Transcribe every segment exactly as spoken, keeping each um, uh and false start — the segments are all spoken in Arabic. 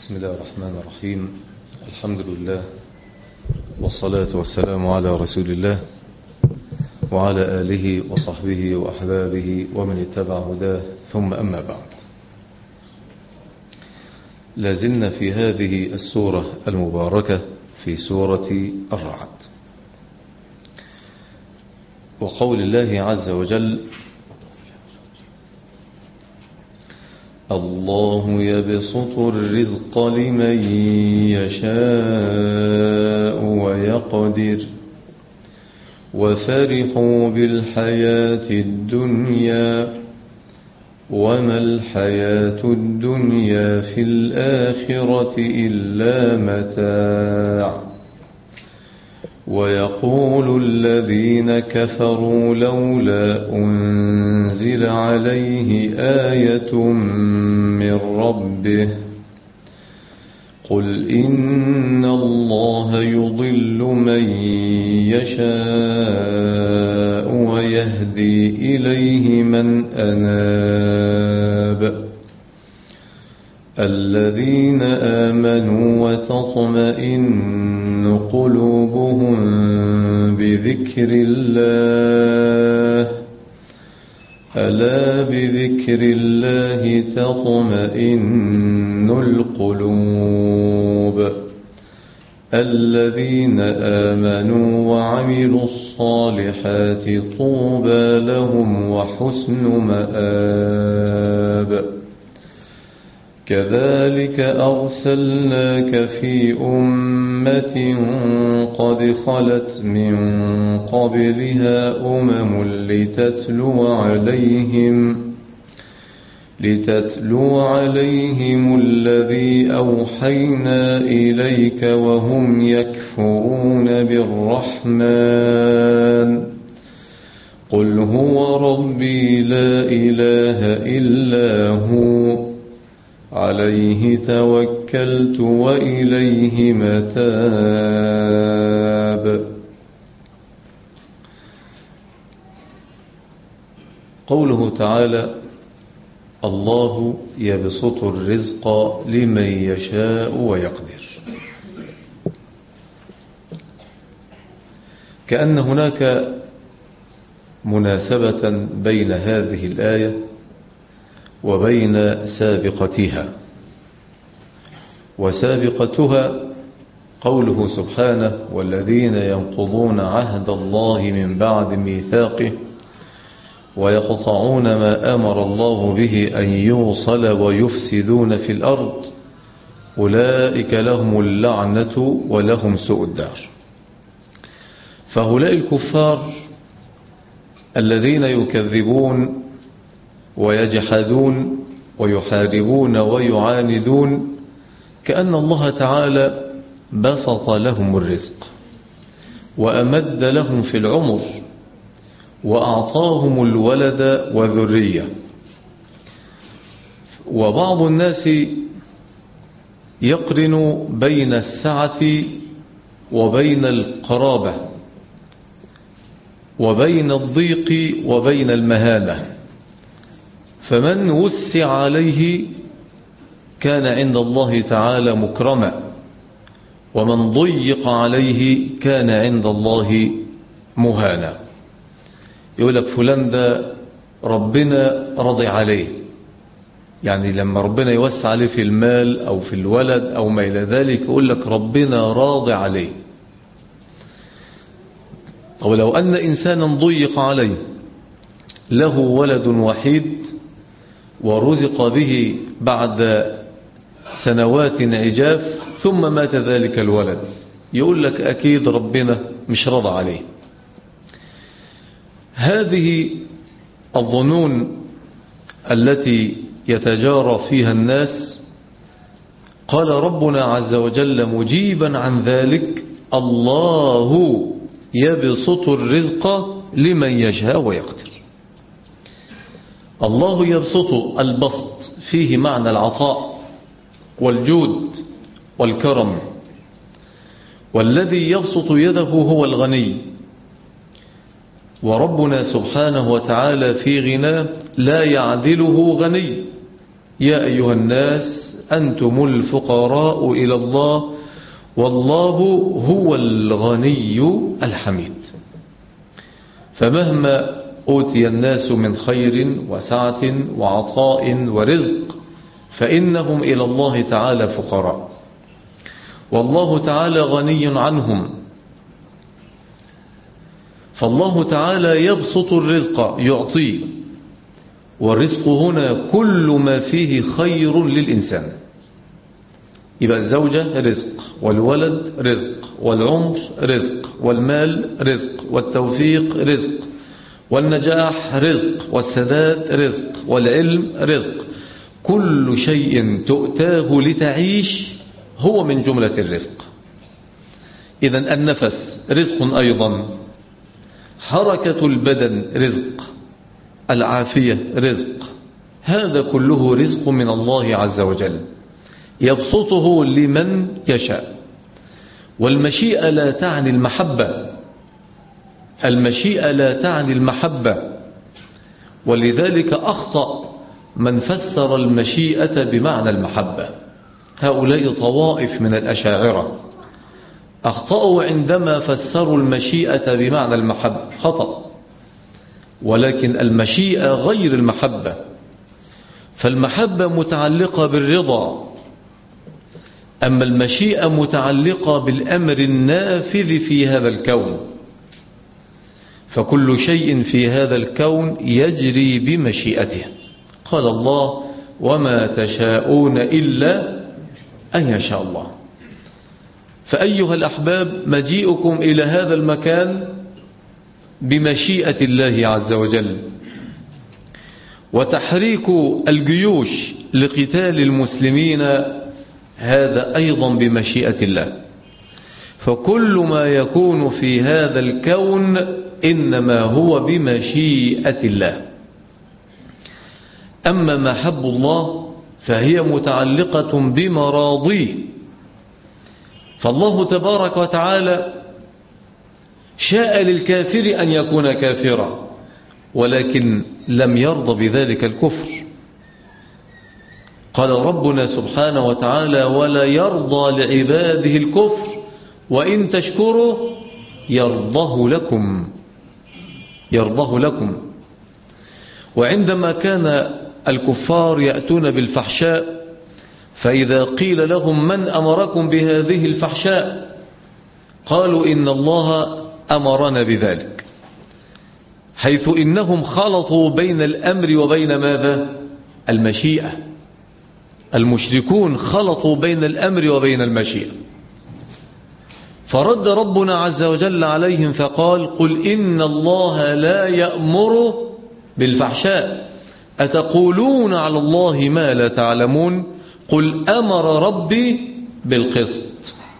بسم الله الرحمن الرحيم. الحمد لله والصلاة والسلام على رسول الله وعلى آله وصحبه وأحبابه ومن اتبع هداه، ثم أما بعد. لازلنا في هذه السورة المباركة في سورة الرعد، وقول الله عز وجل: الله يبسط الرزق لمن يشاء ويقدر وفرحوا بالحياة الدنيا وما الحياة الدنيا في الآخرة إلا متاع ويقول الذين كفروا لولا أنزل عليه آية من ربه قل إن الله يضل من يشاء ويهدي إليه من أناب الذين آمنوا وتطمئن قلوبهم بذكر الله ألا بذكر الله تطمئن القلوب الذين آمنوا وعملوا الصالحات طوبى لهم وحسن مآب كذلك أرسلناك في أمة قد خلت من قبلها أمم لتتلو عليهم لتتلو عليهم الذي أوحينا إليك وهم يكفرون بالرحمن قل هو ربي لا إله إلا هو عليه توكلت وإليه متاب. قوله تعالى: الله يبسط الرزق لمن يشاء ويقدر، كأن هناك مناسبة بين هذه الآية وبين سابقتها، وسابقتها قوله سبحانه: والذين ينقضون عهد الله من بعد ميثاقه ويقطعون ما أمر الله به أن يوصل ويفسدون في الأرض أولئك لهم اللعنة ولهم سوء الدار. فهؤلاء الكفار الذين يكذبون ويجحدون ويحاربون ويعاندون، كأن الله تعالى بسط لهم الرزق وأمد لهم في العمر وأعطاهم الولد وذرية. وبعض الناس يقرن بين السعة وبين القرابة وبين الضيق وبين المهانة، فمن وسع عليه كان عند الله تعالى مكرما، ومن ضيق عليه كان عند الله مهانا. يقول لك فلان ده ربنا رضي عليه، يعني لما ربنا يوسع عليه في المال أو في الولد أو ما إلى ذلك يقول لك ربنا راضي عليه. أو لو أن إنسانا ضيق عليه له ولد وحيد ورزق به بعد سنوات عجاف ثم مات ذلك الولد، يقول لك أكيد ربنا مش رضى عليه. هذه الظنون التي يتجارى فيها الناس، قال ربنا عز وجل مجيبا عن ذلك: الله يبسط الرزق لمن يشاء ويقدر. الله يبسط، البسط فيه معنى العطاء والجود والكرم، والذي يبسط يده هو الغني، وربنا سبحانه وتعالى في غناه لا يعدله غني. يا أيها الناس أنتم الفقراء إلى الله والله هو الغني الحميد. فمهما أوتي الناس من خير وسعة وعطاء ورزق فإنهم إلى الله تعالى فقراء، والله تعالى غني عنهم. فالله تعالى يبسط الرزق يعطيه، والرزق هنا كل ما فيه خير للإنسان. يبقى الزوجة رزق، والولد رزق، والعمر رزق، والمال رزق، والتوفيق رزق، والنجاح رزق، والسداد رزق، والعلم رزق. كل شيء تؤتاه لتعيش هو من جملة الرزق. إذن النفس رزق أيضا، حركة البدن رزق، العافية رزق، هذا كله رزق من الله عز وجل يبسطه لمن يشاء. والمشيئة لا تعني المحبة، المشيئة لا تعني المحبة، ولذلك أخطأ من فسر المشيئة بمعنى المحبة. هؤلاء طوائف من الأشاعرة أخطأوا عندما فسروا المشيئة بمعنى المحبة، خطأ. ولكن المشيئة غير المحبة، فالمحبة متعلقة بالرضا، أما المشيئة متعلقة بالأمر النافذ في هذا الكون. فكل شيء في هذا الكون يجري بمشيئته. قال الله: وما تشاءون إلا أن يشاء الله. فأيها الأحباب، مجيئكم إلى هذا المكان بمشيئة الله عز وجل، وتحريك الجيوش لقتال المسلمين هذا أيضا بمشيئة الله. فكل ما يكون في هذا الكون إنما هو بمشيئة الله. أما محب الله فهي متعلقة بمراضيه. فالله تبارك وتعالى شاء للكافر أن يكون كافرا، ولكن لم يرضى بذلك الكفر. قال ربنا سبحانه وتعالى: ولا يرضى لعباده الكفر وإن تشكروا يرضه لكم، يرضه لكم. وعندما كان الكفار يأتون بالفحشاء، فإذا قيل لهم: من أمركم بهذه الفحشاء؟ قالوا: إن الله أمرنا بذلك، حيث إنهم خلطوا بين الأمر وبين ماذا؟ المشيئة. المشركون خلطوا بين الأمر وبين المشيئة. فرد ربنا عز وجل عليهم فقال: قل إن الله لا يأمر بالفحشاء أتقولون على الله ما لا تعلمون قل أمر ربي بالقسط.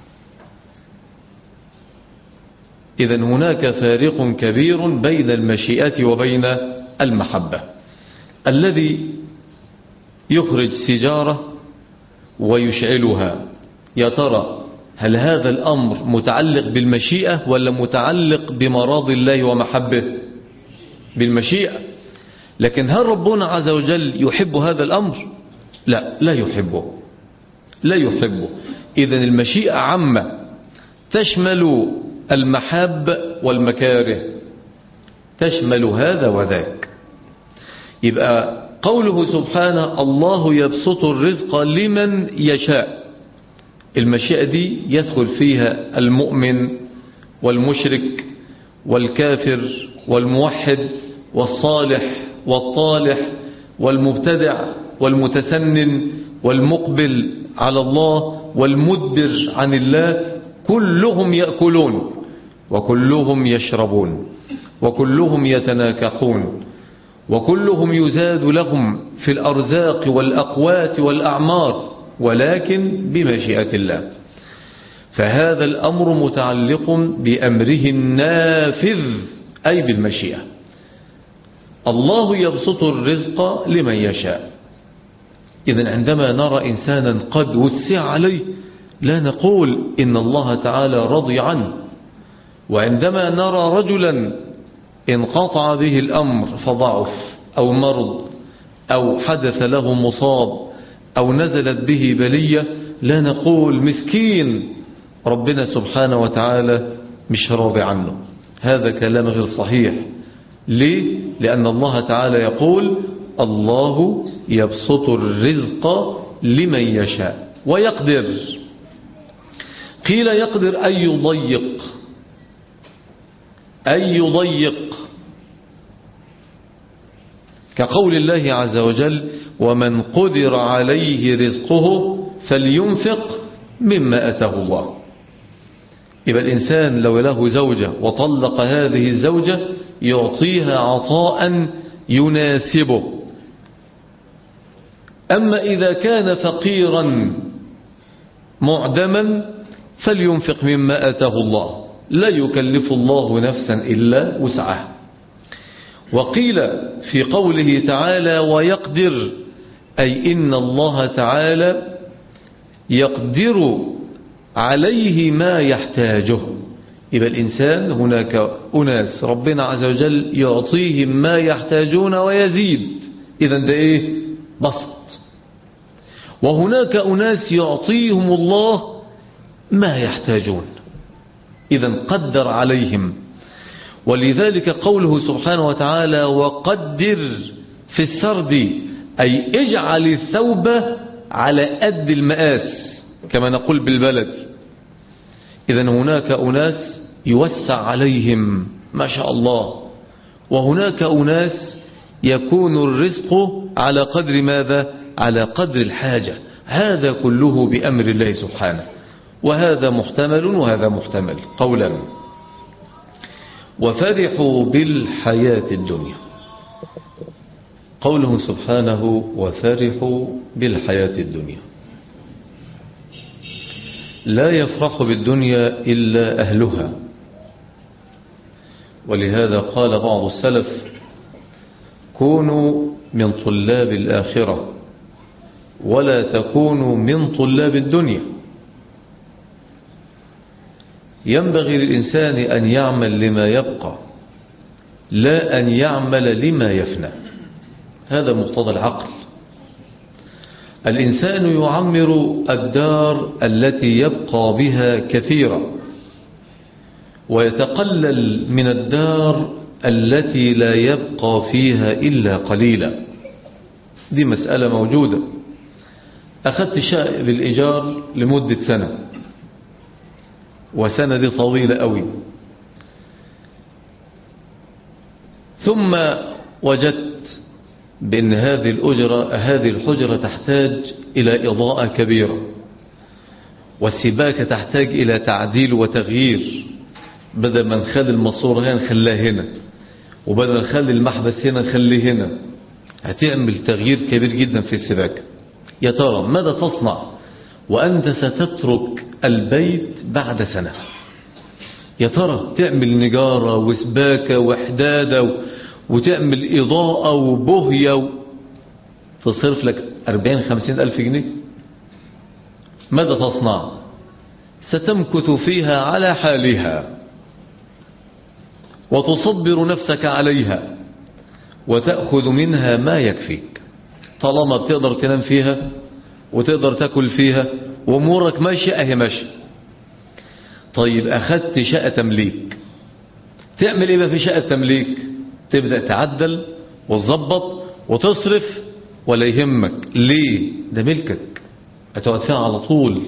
إذن هناك فارق كبير بين المشيئة وبين المحبة. الذي يخرج سجارة ويشعلها، يا ترى هل هذا الأمر متعلق بالمشيئة ولا متعلق بمراضي الله ومحبه؟ بالمشيئة. لكن هل ربنا عز وجل يحب هذا الأمر؟ لا، لا يحبه، لا يحبه. إذن المشيئة عامة تشمل المحاب والمكاره، تشمل هذا وذاك. يبقى قوله سبحانه: الله يبسط الرزق لمن يشاء، المشيئة دي يدخل فيها المؤمن والمشرك والكافر والموحد والصالح والطالح والمبتدع والمتسنن والمقبل على الله والمدبر عن الله. كلهم يأكلون وكلهم يشربون وكلهم يتناكحون وكلهم يزاد لهم في الأرزاق والأقوات والأعمار، ولكن بمشيئة الله. فهذا الأمر متعلق بأمره النافذ، أي بالمشيئة. الله يبسط الرزق لمن يشاء. إذن عندما نرى إنسانا قد وسع عليه لا نقول إن الله تعالى رضي عنه، وعندما نرى رجلا انقطع به الأمر فضعف أو مرض أو حدث له مصاب أو نزلت به بلية لا نقول مسكين، ربنا سبحانه وتعالى مش راضي عنه. هذا كلام غير صحيح. ليه؟ لأن الله تعالى يقول الله يبسط الرزق لمن يشاء ويقدر. قيل يقدر أن يضيق، أن يضيق، كقول الله عز وجل ومن قدر عليه رزقه فلينفق مما أتاه الله. يبقى الإنسان لو له زوجة وطلق هذه الزوجة يعطيها عطاء يناسبه. أما إذا كان فقيرا معدما فلينفق مما آتاه الله، لا يكلف الله نفسا إلا وسعها. وقيل في قوله تعالى ويقدر، أي إن الله تعالى يقدر عليه ما يحتاجه. يبقى الإنسان هناك أناس ربنا عز وجل يعطيهم ما يحتاجون ويزيد، إذا ده إيه؟ بسط. وهناك أناس يعطيهم الله ما يحتاجون، إذا قدر عليهم. ولذلك قوله سبحانه وتعالى وقدر في السرد، أي اجعل الثوب على قد المقاس كما نقول بالبلد. إذا هناك أناس يوسع عليهم ما شاء الله، وهناك أناس يكون الرزق على قدر ماذا؟ على قدر الحاجة. هذا كله بأمر الله سبحانه، وهذا محتمل وهذا محتمل قولا. وفرحوا بالحياة الدنيا، قوله سبحانه وفرحوا بالحياة الدنيا، لا يفرح بالدنيا إلا أهلها. ولهذا قال بعض السلف كونوا من طلاب الآخرة ولا تكونوا من طلاب الدنيا. ينبغي للإنسان أن يعمل لما يبقى لا أن يعمل لما يفنى، هذا مقتضى العقل. الإنسان يعمر الدار التي يبقى بها كثيرا، ويتقلل من الدار التي لا يبقى فيها إلا قليلا. دي مسألة موجودة. أخذت شقة بالإيجار لمدة سنة، وسنة دي طويلة قوي، ثم وجدت بأن هذه الأجرة هذه الحجرة تحتاج إلى إضاءة كبيرة، والسباكة تحتاج إلى تعديل وتغيير. بدل ما نخلي الماسورة هنا نخليها هنا، وبدل ما نخلي المحبس هنا نخليه هنا. هتعمل تغيير كبير جدا في السباكة. يا ترى ماذا تصنع وأنت ستترك البيت بعد سنة؟ يا ترى تعمل نجارة وسباكة وحدادة وتعمل إضاءة وبهية تصرف لك أربعين خمسين ألف جنيه؟ ماذا تصنع؟ ستمكث فيها على حالها وتصبر نفسك عليها وتأخذ منها ما يكفيك، طالما بتقدر تنام فيها وتقدر تأكل فيها وامورك ماشية اهي ماشية. طيب أخذت شقة تمليك، تعمل ايه بقى في شقة تمليك؟ تبدأ تعدل وتظبط وتصرف ولا يهمك. ليه؟ ده ملكك، هتقعد فيها على طول.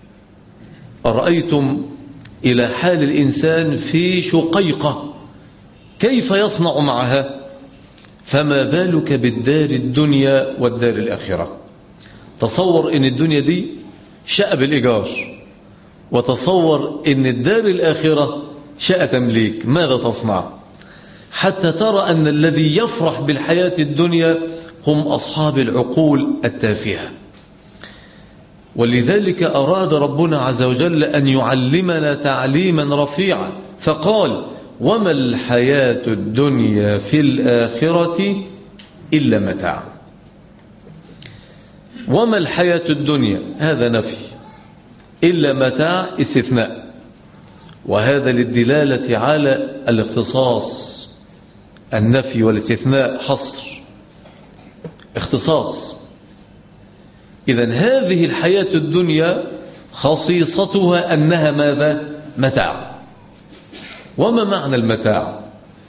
أرأيتم إلى حال الإنسان في شقيقة كيف يصنع معها؟ فما بالك بالدار الدنيا والدار الآخرة. تصور إن الدنيا دي شقة بالإيجار، وتصور إن الدار الآخرة شقة تمليك. ماذا تصنع؟ حتى ترى أن الذي يفرح بالحياة الدنيا هم أصحاب العقول التافهة. ولذلك أراد ربنا عز وجل أن يعلمنا تعليما رفيعا، فقال وما الحياة الدنيا في الآخرة إلا متاع. وما الحياة الدنيا هذا نفي، إلا متاع استثناء، وهذا للدلالة على الاختصاص. النفي والاستثناء حصر، اختصاص. إذن هذه الحياة الدنيا خصيصتها أنها ماذا؟ متاع. وما معنى المتاع؟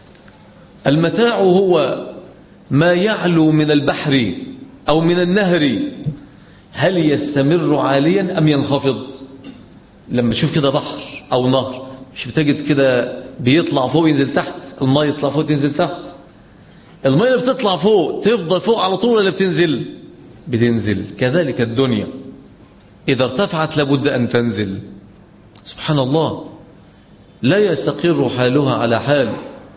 المتاع هو ما يعلو من البحر أو من النهر، هل يستمر عاليا أم ينخفض؟ لما تشوف كده بحر أو نهر، مش بتجد كده بيطلع فوق ينزل تحت؟ الماء يطلع فوق تنزل تحت. الماء اللي بتطلع فوق تفضل فوق على طول ولا بتنزل؟ بتنزل. كذلك الدنيا إذا ارتفعت لابد أن تنزل. سبحان الله، لا يستقر حالها على حال،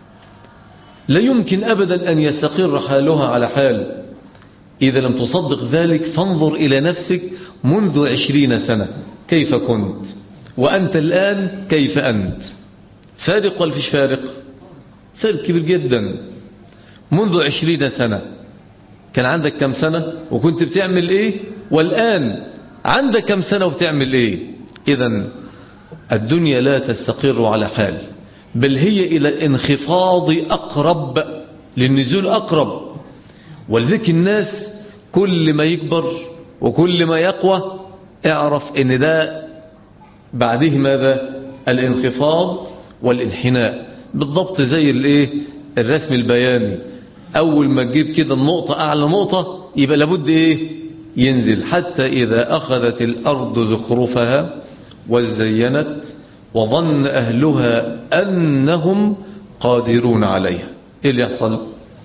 لا يمكن أبدا أن يستقر حالها على حال. إذا لم تصدق ذلك فانظر إلى نفسك منذ عشرين سنة كيف كنت، وأنت الآن كيف أنت. فارق ولا فيش فارق؟ فارق كبير جدا. منذ عشرين سنة كان عندك كم سنة وكنت بتعمل إيه، والآن عندك كم سنة وبتعمل إيه؟ إذن الدنيا لا تستقر على حال، بل هي إلى الانخفاض أقرب، للنزول أقرب. ولذلك الناس كل ما يكبر وكل ما يقوى اعرف ان ده بعده ماذا؟ الانخفاض والانحناء. بالضبط زي الايه؟ الرسم البياني، اول ما تجيب كده النقطة اعلى نقطة يبقى لابد ايه؟ ينزل، حتى اذا اخذت الارض زخرفها وزينت وظن اهلها انهم قادرون عليها، ايه اللي يحصل؟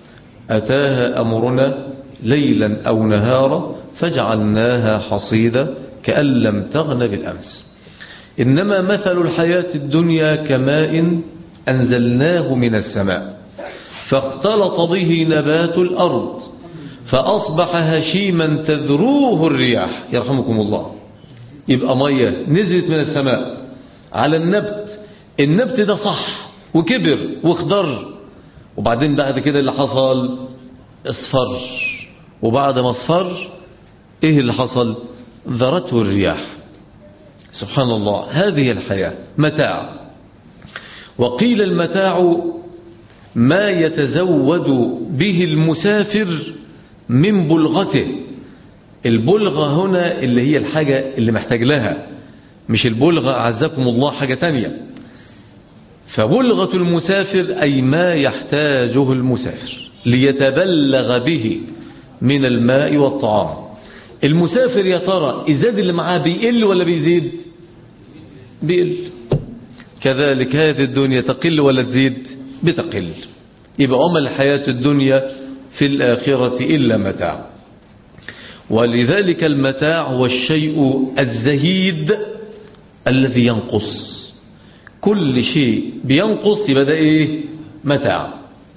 اتاها امرنا ليلا او نهارا فجعلناها حصيدا كأن لم تغن بالامس. انما مثل الحياة الدنيا كماء انزلناه من السماء فاختلط به نبات الارض فاصبح هشيما تذروه الرياح. يرحمكم الله. يبقى مية نزلت من السماء على النبت، النبت ده صح وكبر واخضر، وبعدين بعد كده اللي حصل اصفر، وبعد ما اصفر ايه اللي حصل؟ ذرته الرياح. سبحان الله. هذه الحياة متاع. وقيل المتاع ما يتزود به المسافر من بلغته. البلغة هنا اللي هي الحاجة اللي محتاج لها، مش البلغة أعزكم الله حاجة تانية. فبلغة المسافر أي ما يحتاجه المسافر ليتبلغ به من الماء والطعام. المسافر يا ترى الزاد اللي معاه بيقل ولا بيزيد؟ بيقل. كذلك هذه الدنيا تقل ولا تزيد؟ بتقل. يبقى وما الحياة الدنيا في الآخرة إلا متاع. ولذلك المتاع هو الشيء الزهيد الذي ينقص. كل شيء بينقص يبقى ده ايه؟ متاع.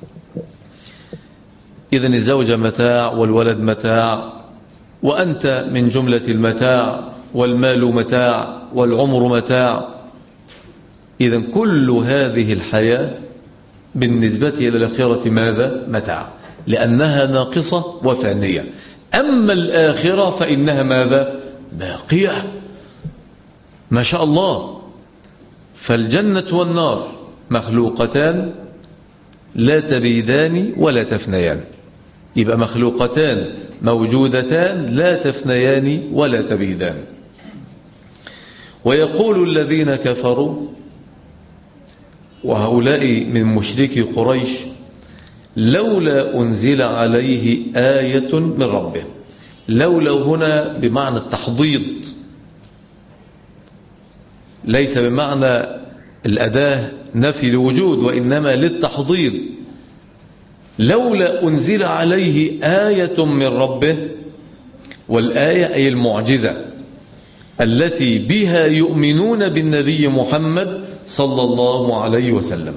إذن الزوجة متاع والولد متاع، وأنت من جملة المتاع، والمال متاع، والعمر متاع. إذن كل هذه الحياة بالنسبة إلى الآخرة ماذا؟ متاع، لأنها ناقصة وفانية. أما الآخرة فإنها ماذا؟ باقية. ما شاء الله. فالجنة والنار مخلوقتان لا تبيدان ولا تفنيان. يبقى مخلوقتان موجودتان لا تفنيان ولا تبيدان. ويقول الذين كفروا، وهؤلاء من مشركي قريش، لولا أنزل عليه آية من ربه. لولا هنا بمعنى التحضيض، ليس بمعنى الأداة نفي الوجود، وإنما للتحضيض. لولا أنزل عليه آية من ربه، والآية أي المعجزة التي بها يؤمنون بالنبي محمد صلى الله عليه وسلم.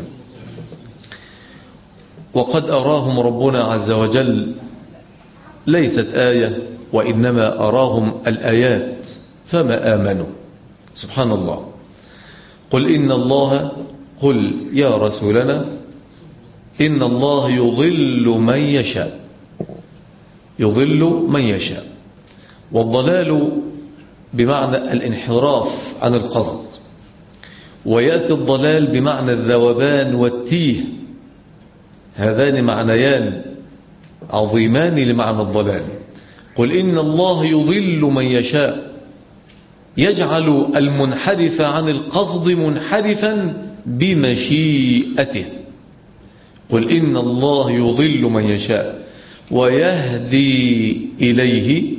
وقد أراهم ربنا عز وجل ليست آية، وإنما أراهم الآيات فما آمنوا. سبحان الله. قل إن الله قل يا رسولنا إن الله يضل من يشاء، يضل من يشاء. والضلال بمعنى الانحراف عن القصد، ويأتي الضلال بمعنى الذوبان والتيه. هذان معنيان عظيمان لمعنى الضلال. قل إن الله يضل من يشاء، يجعل المنحرف عن القصد منحرفا بمشيئته. قل إن الله يضل من يشاء ويهدي إليه،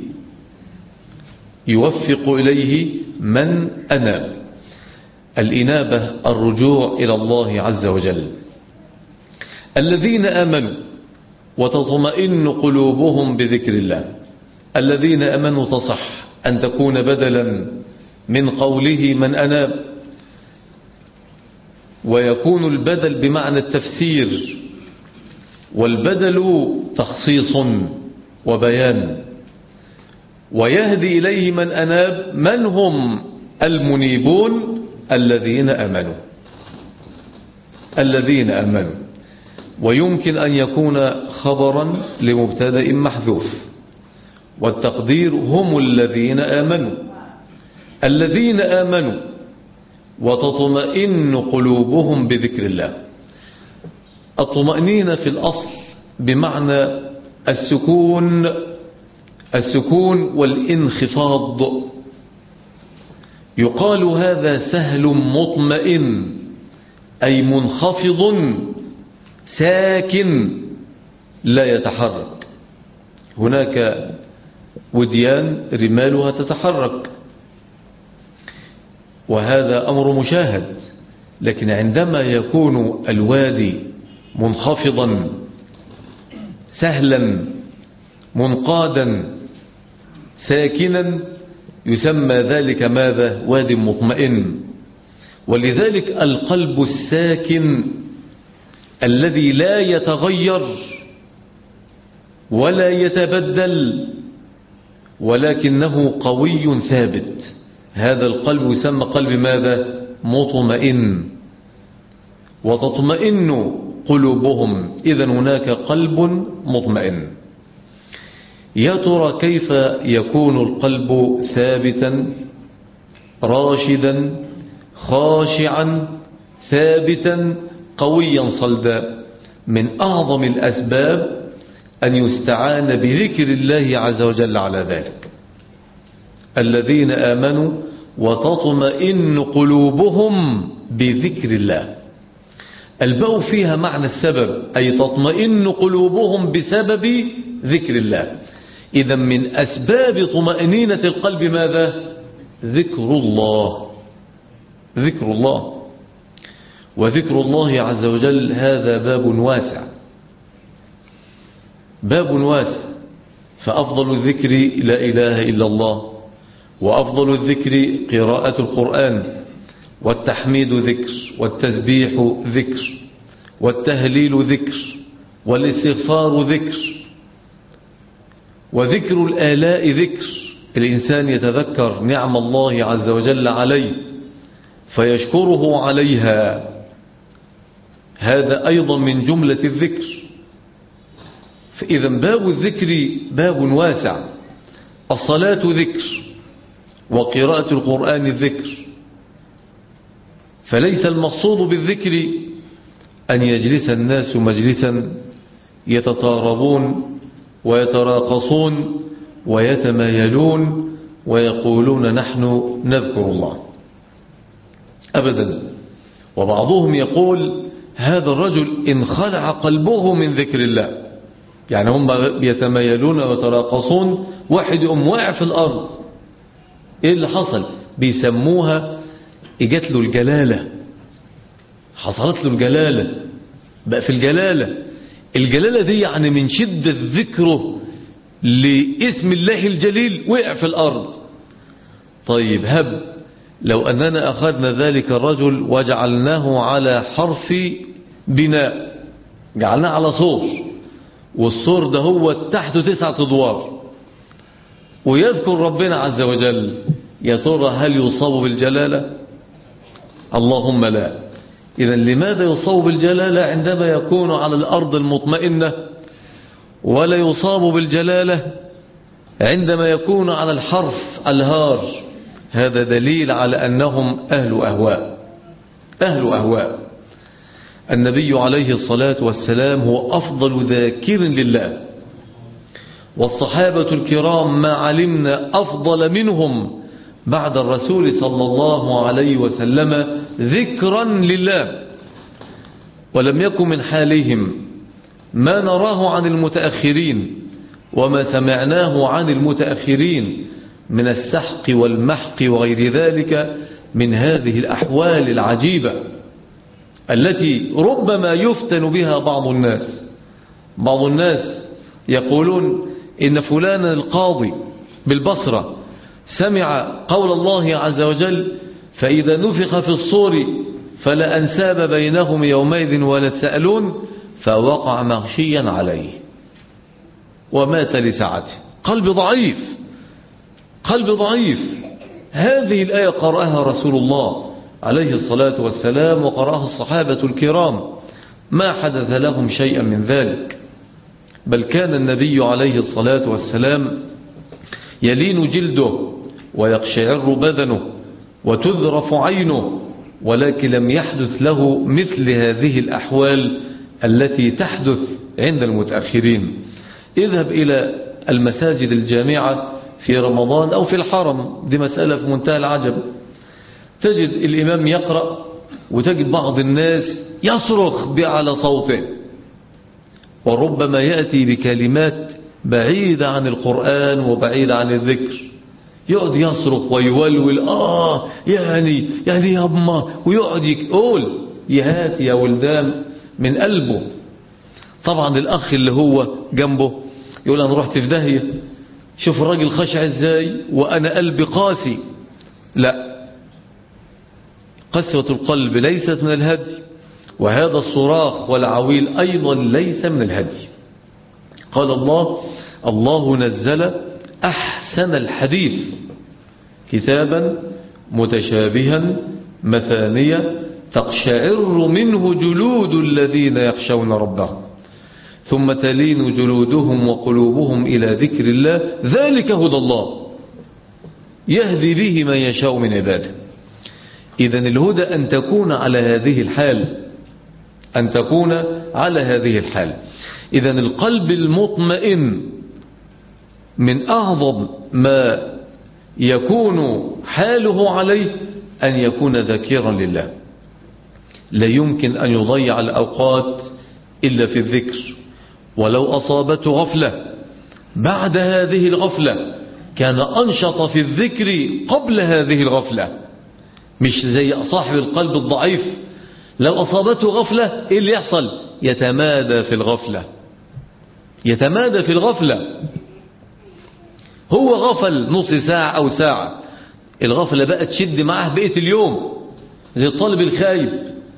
يوفق إليه من أناب. الإنابة الرجوع إلى الله عز وجل. الذين آمنوا وتطمئن قلوبهم بذكر الله. الذين آمنوا تصح أن تكون بدلا من قوله من أناب، ويكون البدل بمعنى التفسير، والبدل تخصيص وبيان. ويهدي إليه من أناب، من هم المنيبون؟ الذين آمنوا. الذين آمنوا، ويمكن أن يكون خبرا لمبتدأ محذوف، والتقدير هم الذين آمنوا. الذين آمنوا وتطمئن قلوبهم بذكر الله. الطمأنينة في الأصل بمعنى السكون، السكون والانخفاض. يقال هذا سهل مطمئن، أي منخفض ساكن لا يتحرك. هناك وديان رمالها تتحرك، وهذا أمر مشاهد، لكن عندما يكون الوادي منخفضا سهلا منقادا ساكنا يسمى ذلك ماذا؟ واد مطمئن. ولذلك القلب الساكن الذي لا يتغير ولا يتبدل ولكنه قوي ثابت، هذا القلب يسمى قلب ماذا؟ مطمئن. وتطمئن قلوبهم، إذن هناك قلب مطمئن. يا ترى كيف يكون القلب ثابتا راشدا خاشعا ثابتا قويا صلدا؟ من أعظم الأسباب أن يستعان بذكر الله عز وجل على ذلك. الذين آمنوا وتطمئن قلوبهم بذكر الله. الباء فيها معنى السبب، أي تطمئن قلوبهم بسبب ذكر الله. إذا من أسباب طمأنينة القلب ماذا؟ ذكر الله. ذكر الله. وذكر الله عز وجل هذا باب واسع، باب واسع. فأفضل الذكر لا إله إلا الله، وأفضل الذكر قراءة القرآن، والتحميد ذكر، والتسبيح ذكر، والتهليل ذكر، والاستغفار ذكر، وذكر الآلاء ذكر. الإنسان يتذكر نعم الله عز وجل عليه فيشكره عليها، هذا أيضا من جملة الذكر. فإذا باب الذكر باب واسع. الصلاة ذكر، وقراءة القرآن الذكر. فليس المقصود بالذكر أن يجلس الناس مجلسا يتطاربون ويتراقصون ويتمايلون ويقولون نحن نذكر الله، أبدا. وبعضهم يقول هذا الرجل انخلع قلبه من ذكر الله، يعني هم بيتمايلون ويتراقصون، واحد يقوم واقع في الأرض. إيه اللي حصل؟ بيسموها إجت له الجلالة، حصلت له الجلالة، بقى في الجلالة. الجلالة دي يعني من شدة ذكره لاسم الله الجليل وقع في الأرض. طيب هب لو أننا أخذنا ذلك الرجل وجعلناه على حرف بناء، جعلناه على سور، والسور ده هو تحته تسعة أدوار، ويذكر ربنا عز وجل، يا ترى هل يصاب بالجلالة؟ اللهم لا. إذا لماذا يصاب بالجلالة عندما يكون على الأرض المطمئنة، ولا يصاب بالجلالة عندما يكون على الحرف الهار؟ هذا دليل على أنهم أهل أهواء، أهل أهواء. النبي عليه الصلاة والسلام هو أفضل ذاكر لله، والصحابة الكرام ما علمنا أفضل منهم بعد الرسول صلى الله عليه وسلم ذكرا لله، ولم يكن من حالهم ما نراه عن المتأخرين وما سمعناه عن المتأخرين من السحق والمحق وغير ذلك من هذه الأحوال العجيبة التي ربما يفتن بها بعض الناس. بعض الناس يقولون إن فلانا القاضي بالبصرة سمع قول الله عز وجل فإذا نفخ في الصور فلا أنساب بينهم يومئذ ولا يتساءلون، فوقع مغشيا عليه ومات لسعته. قلب ضعيف، قلب ضعيف. هذه الآية قرأها رسول الله عليه الصلاة والسلام وقرأها الصحابة الكرام، ما حدث لهم شيئا من ذلك، بل كان النبي عليه الصلاة والسلام يلين جلده ويقشعر بدنه وتذرف عينه، ولكن لم يحدث له مثل هذه الأحوال التي تحدث عند المتأخرين. اذهب إلى المساجد الجامعة في رمضان أو في الحرم، دي مسألة في منتهى العجب، تجد الإمام يقرأ وتجد بعض الناس يصرخ بأعلى صوته، وربما يأتي بكلمات بعيدة عن القرآن وبعيدة عن الذكر، يقعد يصرخ ويولول آه يعني يعني يا أما، ويقعد يقول يهات يا ولدان من قلبه. طبعا الأخ اللي هو جنبه يقول أنا رحت في داهية، شوف الراجل خشع ازاي وأنا قلبي قاسي. لا، قسوة القلب ليست من الهدي، وهذا الصراخ والعويل أيضا ليس من الهدي. قال الله الله نزل أحسن الحديث كتابا متشابها مثانية تقشعر منه جلود الذين يخشون ربهم ثم تلين جلودهم وقلوبهم إلى ذكر الله ذلك هدى الله يهدي به من يشاء من عباده. إذن الهدى أن تكون على هذه الحال، أن تكون على هذه الحال. إذن القلب المطمئن من أعظم ما يكون حاله عليه أن يكون ذاكرا لله، لا يمكن أن يضيع الأوقات إلا في الذكر، ولو أصابته غفلة بعد هذه الغفلة كان أنشط في الذكر قبل هذه الغفلة، مش زي صاحب القلب الضعيف لو أصابته غفلة إيه اللي يحصل؟ يتمادى في الغفلة، يتمادى في الغفلة. هو غفل نص ساعة أو ساعة، الغفلة بقى تشد معه بقية اليوم، زي الطالب الخايب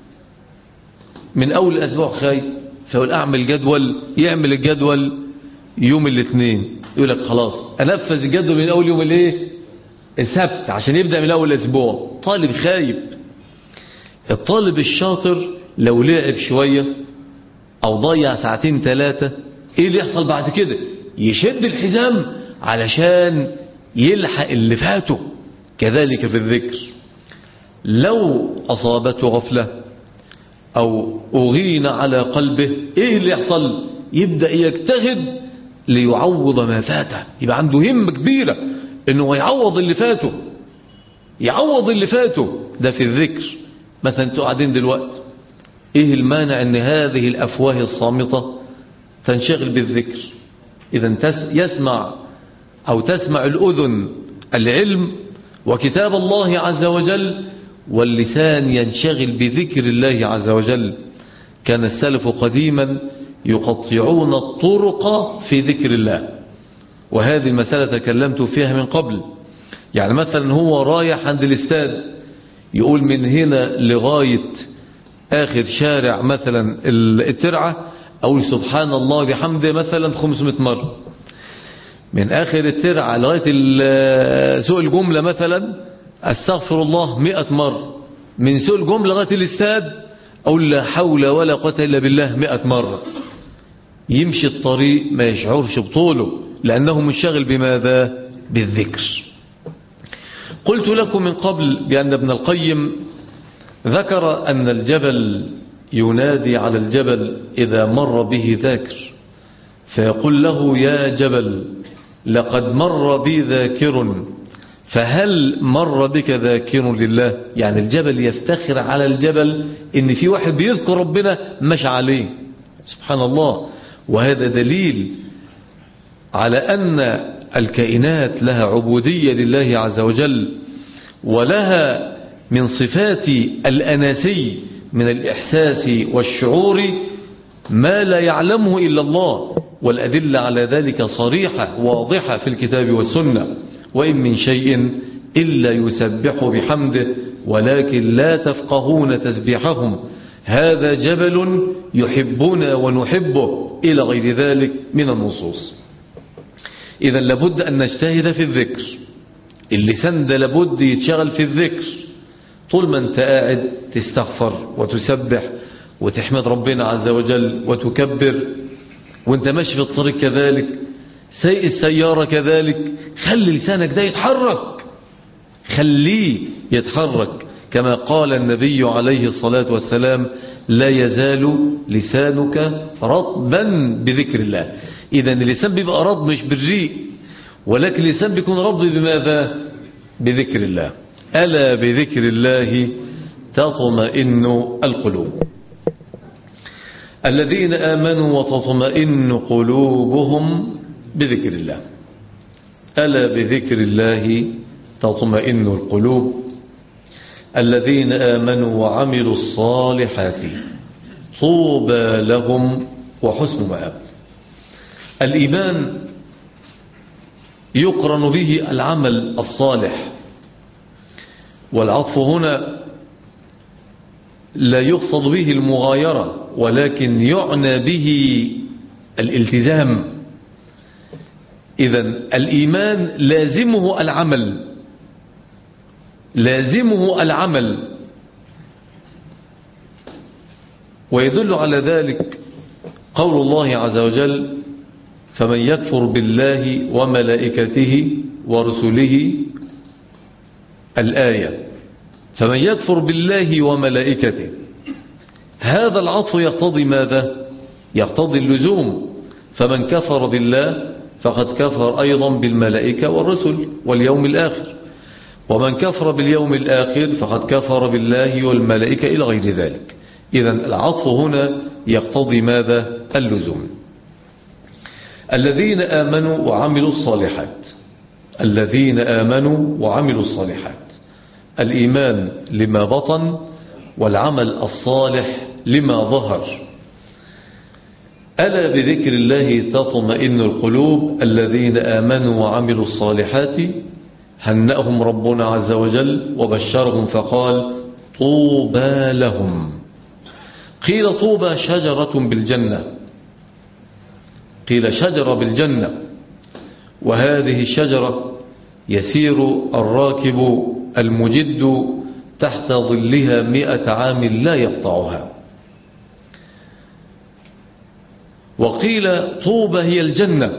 من أول الأسبوع خايب، فيقول أعمل جدول، يعمل الجدول يوم الاثنين يقول لك خلاص أنفذ الجدول من أول يوم الايه السبت عشان يبدأ من أول الأسبوع. طالب خايب. الطالب الشاطر لو لعب شوية أو ضيع ساعتين ثلاثة إيه اللي يحصل بعد كده؟ يشد الحزام علشان يلحق اللي فاته. كذلك في الذكر، لو أصابته غفلة أو أغين على قلبه إيه اللي يحصل؟ يبدأ يجتهد ليعوض ما فاته، يبقى عنده همة كبيرة إنه يعوض اللي فاته، يعوض اللي فاته. ده في الذكر. مثلا انتوا قاعدين دلوقتي، إيه المانع إن هذه الأفواه الصامتة تنشغل بالذكر؟ إذا يسمع أو تسمع الأذن العلم وكتاب الله عز وجل، واللسان ينشغل بذكر الله عز وجل. كان السلف قديما يقطعون الطرق في ذكر الله، وهذه المسألة تكلمت فيها من قبل. يعني مثلا هو رايح عند الاستاد يقول من هنا لغاية آخر شارع مثلا الترعة أقول سبحان الله بحمده مثلا خمسمائة مرة، من آخر الترعة لغاية سوق الجملة مثلا استغفر الله مئة مرة، من سوق الجملة لغاية الاستاد أقول لا حول ولا قوة إلا بالله مئة مرة. يمشي الطريق ما يشعرش بطوله لأنه منشغل بماذا؟ بالذكر. قلت لكم من قبل بأن ابن القيم ذكر أن الجبل ينادي على الجبل إذا مر به ذاكر، فيقول له يا جبل لقد مر بي ذاكر، فهل مر بك ذاكر لله؟ يعني الجبل يفتخر على الجبل ان في واحد بيذكر ربنا مشى عليه. سبحان الله. وهذا دليل على أن الكائنات لها عبودية لله عز وجل، ولها من صفات الأناسي من الإحساس والشعور ما لا يعلمه إلا الله، والأدلة على ذلك صريحة واضحة في الكتاب والسنة. وإن من شيء إلا يسبح بحمده ولكن لا تفقهون تسبيحهم، هذا جبل يحبنا ونحبه، إلى غير ذلك من النصوص. إذا لابد أن نجتهد في الذكر. اللسان ده لابد يتشغل في الذكر، طول ما انت قاعد تستغفر وتسبح وتحمد ربنا عز وجل وتكبر، وانت ماشي في الطريق كذلك، سيء السيارة كذلك، خلي لسانك ده يتحرك، خليه يتحرك، كما قال النبي عليه الصلاة والسلام لا يزال لسانك رطبا بذكر الله. إذا اللسان بيبقى رطب مش بالريق، ولكن اللسان بيكون رطب بماذا؟ بذكر الله. ألا بذكر الله تطمئن القلوب. الذين آمنوا وتطمئن قلوبهم بذكر الله. ألا بذكر الله تطمئن القلوب. الذين آمنوا وعملوا الصالحات طوبى لهم وحسن مآب. الإيمان يقرن به العمل الصالح، والعطف هنا لا يقصد به المغايرة، ولكن يعنى به الالتزام. إذن الإيمان لازمه العمل، لازمه العمل. ويدل على ذلك قول الله عز وجل فمن يكفر بالله وملائكته ورسله، الآية فمن يكفر بالله وملائكته، هذا العطف يقتضي ماذا؟ يقتضي اللزوم. فمن كفر بالله فقد كفر أيضا بالملائكة والرسل واليوم الآخر، ومن كفر باليوم الآخر فقد كفر بالله والملائكة إلى غير ذلك. إذن العطف هنا يقتضي ماذا؟ اللزوم. الذين آمنوا وعملوا الصالحات. الذين آمنوا وعملوا الصالحات، الإيمان لما بطن والعمل الصالح لما ظهر. ألا بذكر الله تطمئن القلوب. الذين آمنوا وعملوا الصالحات هنأهم ربنا عز وجل وبشرهم فقال طوبى لهم. قيل طوبى شجرة بالجنة، قيل شجرة بالجنة، وهذه الشجرة يسير الراكب المجد تحت ظلها مئة عام لا يقطعها. وقيل طوبى هي الجنة،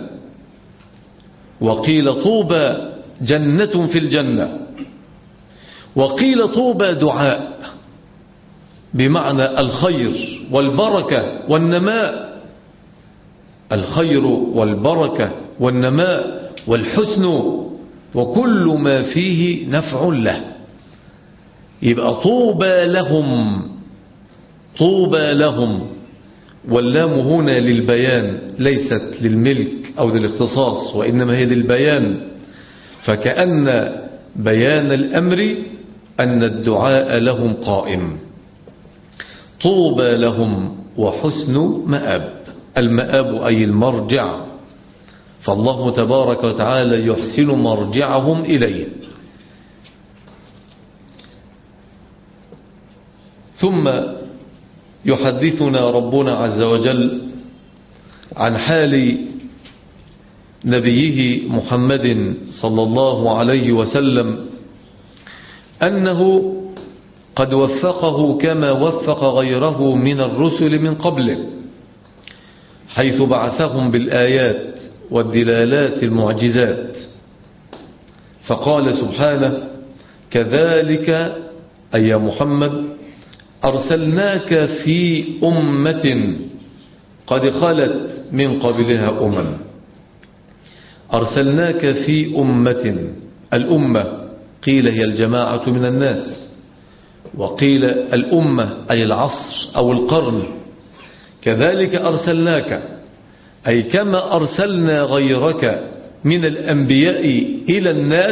وقيل طوبى جنة في الجنة، وقيل طوبى دعاء بمعنى الخير والبركة والنماء. الخير والبركة والنماء والحسن وكل ما فيه نفع له. يبقى طوبى لهم، طوبى لهم، واللام هنا للبيان ليست للملك أو للاختصاص، وإنما هي للبيان. فكأن بيان الأمر أن الدعاء لهم قائم. طوبى لهم وحسن مآب. المآب أي المرجع، فالله تبارك وتعالى يحسن مرجعهم إليه. ثم يحدثنا ربنا عز وجل عن حال نبيه محمد صلى الله عليه وسلم، أنه قد وفقه كما وفق غيره من الرسل من قبله، حيث بعثهم بالآيات والدلالات المعجزات. فقال سبحانه كذلك أي يا محمد أرسلناك في أمة قد خلت من قبلها أمم أرسلناك في أمة. الأمة قيل هي الجماعة من الناس، وقيل الأمة أي العصر أو القرن. كذلك أرسلناك أي كما أرسلنا غيرك من الأنبياء إلى الناس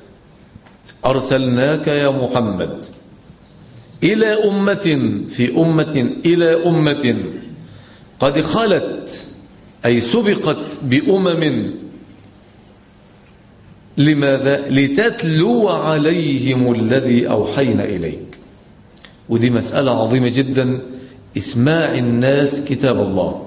أرسلناك يا محمد إلى أمة في أمة إلى أمة قد خلت أي سبقت بأمم. لماذا؟ لتتلو عليهم الذي أوحينا إليك. ودي مسألة عظيمة جدا، اسماع الناس كتاب الله.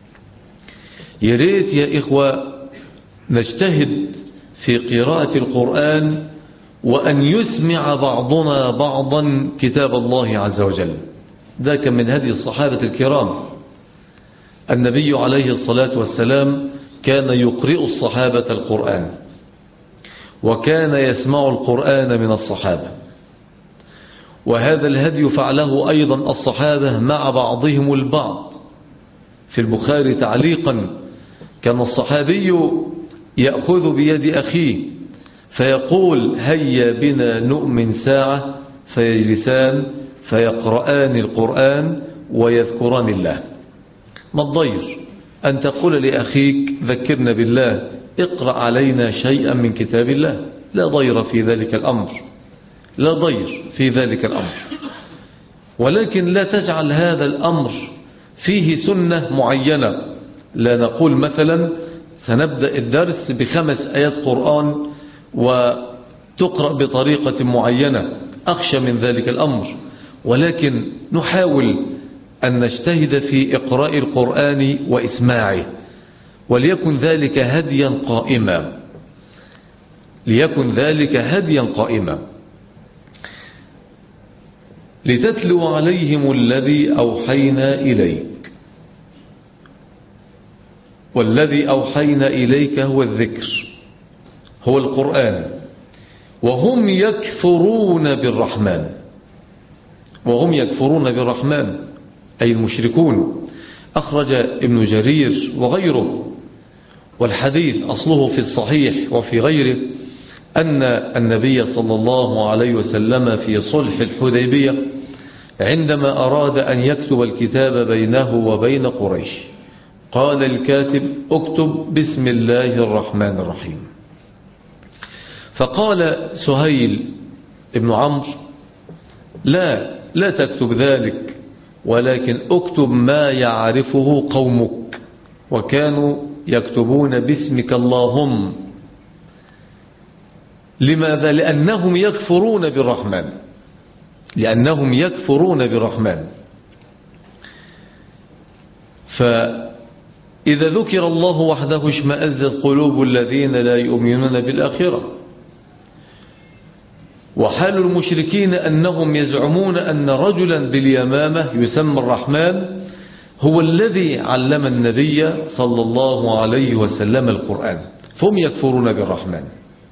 يريت يا إخوة نجتهد في قراءة القرآن وأن يسمع بعضنا بعضا كتاب الله عز وجل. ذاك من هدي الصحابة الكرام. النبي عليه الصلاة والسلام كان يقرئ الصحابة القرآن، وكان يسمع القرآن من الصحابة، وهذا الهدي فعله أيضا الصحابة مع بعضهم البعض. في البخاري تعليقا كان الصحابي يأخذ بيد أخيه فيقول هيا بنا نؤمن ساعة، فيجلسان فيقرآن القرآن ويذكران الله. ما الضير أن تقول لأخيك ذكرنا بالله، اقرأ علينا شيئا من كتاب الله، لا ضير في ذلك الأمر، لا ضير في ذلك الأمر. ولكن لا تجعل هذا الأمر فيه سنة معينة. لا نقول مثلا سنبدأ الدرس بخمس آيات قرآن وتقرأ بطريقة معينة، أخشى من ذلك الأمر. ولكن نحاول أن نجتهد في إقراء القرآن وإسماعه، وليكن ذلك هديا قائما، ليكن ذلك هديا قائما. لتتلو عليهم الذي أوحينا إليك، والذي أوحينا إليك هو الذكر، هو القرآن. وهم يكفرون بالرحمن، وهم يكفرون بالرحمن أي المشركون. أخرج ابن جرير وغيره، والحديث أصله في الصحيح وفي غيره، أن النبي صلى الله عليه وسلم في صلح الحديبية عندما أراد أن يكتب الكتاب بينه وبين قريش قال الكاتب اكتب بسم الله الرحمن الرحيم. فقال سهيل ابن عمرو لا لا تكتب ذلك، ولكن اكتب ما يعرفه قومك، وكانوا يكتبون باسمك اللهم. لماذا؟ لأنهم يكفرون بالرحمن، لأنهم يكفرون بالرحمن. فإذا ذكر الله وحده اشمأزت قلوب الذين لا يؤمنون بالآخرة. وحال المشركين أنهم يزعمون أن رجلا باليمامة يسمى الرحمن هو الذي علم النبي صلى الله عليه وسلم القرآن، فهم يكفرون بالرحمن.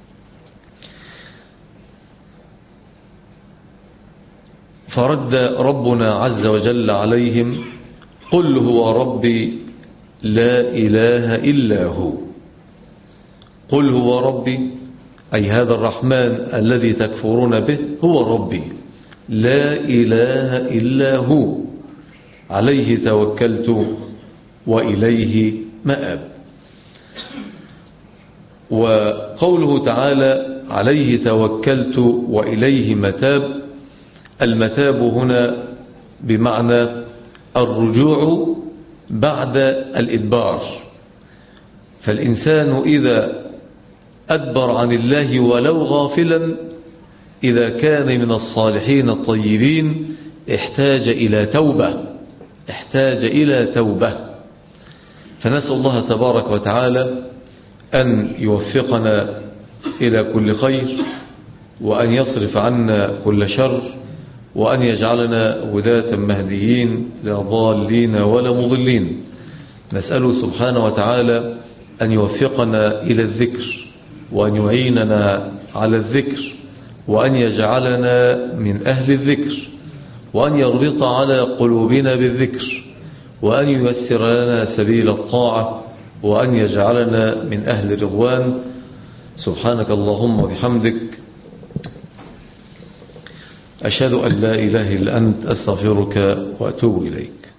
فرد ربنا عز وجل عليهم قل هو ربي لا إله إلا هو. قل هو ربي أي هذا الرحمن الذي تكفرون به هو ربي لا إله إلا هو، عليه توكلت وإليه مآب. وقوله تعالى عليه توكلت وإليه متاب، المتاب هنا بمعنى الرجوع بعد الإدبار. فالإنسان إذا أدبر عن الله ولو غافلا، إذا كان من الصالحين الطيبين احتاج إلى توبة، احتاج إلى توبة. فنسأل الله تبارك وتعالى أن يوفقنا إلى كل خير، وأن يصرف عنا كل شر، وأن يجعلنا هداة مهديين لا ضالين ولا مضلين. نسأله سبحانه وتعالى أن يوفقنا إلى الذكر، وأن يعيننا على الذكر، وأن يجعلنا من أهل الذكر، وأن يربط على قلوبنا بالذكر، وأن ييسر لنا سبيل الطاعة، وأن يجعلنا من أهل الرضوان. سبحانك اللهم وبحمدك، أشهد أن لا إله إلا أنت، أستغفرك وأتوب إليك.